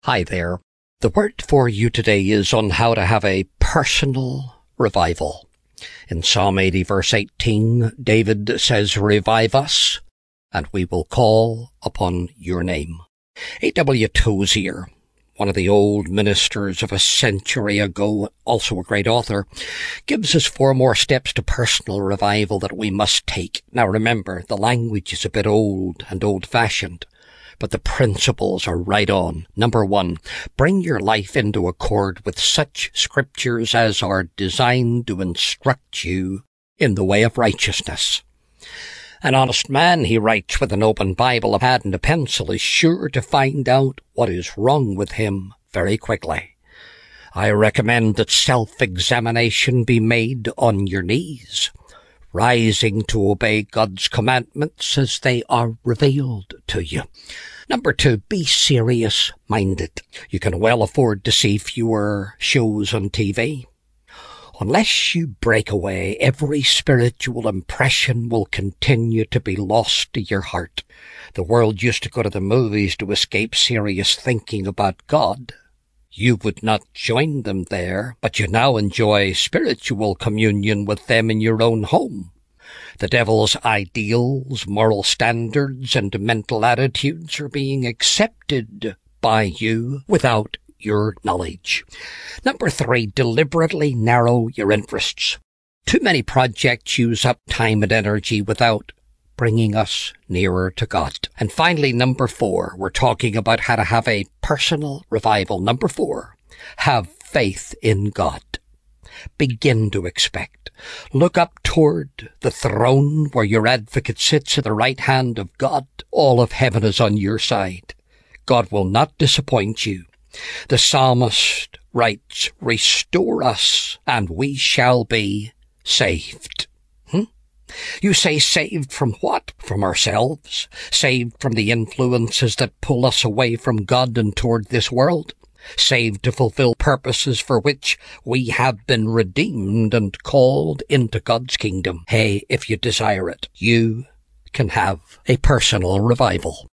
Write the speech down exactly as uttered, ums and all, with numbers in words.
Hi there. The word for you today is on how to have a personal revival. In Psalm eighty verse eighteen, David says, "Revive us, and we will call upon your name." A W Tozier, one of the old ministers of a century ago, also a great author, gives us four more steps to personal revival that we must take. Now remember, the language is a bit old and old-fashioned, but the principles are right on. Number one, bring your life into accord with such scriptures as are designed to instruct you in the way of righteousness. An honest man, he writes, with an open Bible, a pad and a pencil, is sure to find out what is wrong with him very quickly. I recommend that self-examination be made on your knees, rising to obey God's commandments as they are revealed to you. Number two, be serious-minded. You can well afford to see fewer shows on T V. Unless you break away, every spiritual impression will continue to be lost to your heart. The world used to go to the movies to escape serious thinking about God. You would not join them there, but you now enjoy spiritual communion with them in your own home. The devil's ideals, moral standards, and mental attitudes are being accepted by you without your knowledge. Number three, deliberately narrow your interests. Too many projects use up time and energy without bringing us nearer to God. And finally, number four, we're talking about how to have a personal revival. Number four, have faith in God. Begin to expect. Look up toward the throne where your advocate sits at the right hand of God. All of heaven is on your side. God will not disappoint you. The psalmist writes, "Restore us, and we shall be saved." Hmm? You say saved from what? From ourselves? Saved from the influences that pull us away from God and toward this world? Saved to fulfill purposes for which we have been redeemed and called into God's kingdom? Hey, if you desire it, you can have a personal revival.